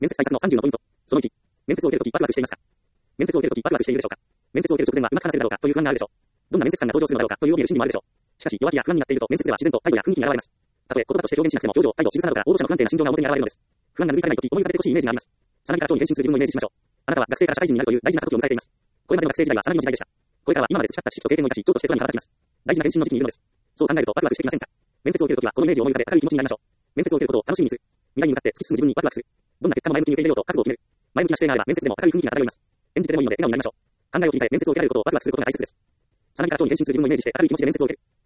面接対策の30のポイント。その1、面接を受けるときワクワクしていますか？面接を受けるときワクワクしているでしょうか？面接を受ける直前はうまく話せるだろうかという不安があるでしょう。どんな面接官が登場するのだろうかという怯える心理もあるでしょう。しかし、弱気や不安になっていると面接では自然と態度や雰囲気に現れます。たとえ言葉として表現しなくても表情、態度、仕草などから応募者の不安定な心情が表に現れるのです。不安が拭い去れないとき思い浮かべてほしいイメージがあります。さなぎから蝶に変身する自分をイメージしましょう。あなたは学生から社会人になるという大事な時を迎えています。これまでの学生時代はさなぎの時代でした。これからは今まで培った知識と経験を生かし、蝶として空に羽ばたきます。大事な変身の時期にいるのです。そう考えるとワクワクしてきませんか？面接を受けるときはこのイメージを思い浮かべ明るい気持ちになりましょう。面接を受けることを楽しみにする。未来に向かって突き進む自分にワクワクする。どんな結果も前向きに受け入れようと覚悟を決める。前向きな姿勢があれば面接でも明るい雰囲気が漂います。演じてでもいいので笑顔になりましょう。考えを切り替え面接を受けられることをワクワクすることが大切です。さなぎから蝶に変身する自分をイメージして明るい気持ちで面接を受ける。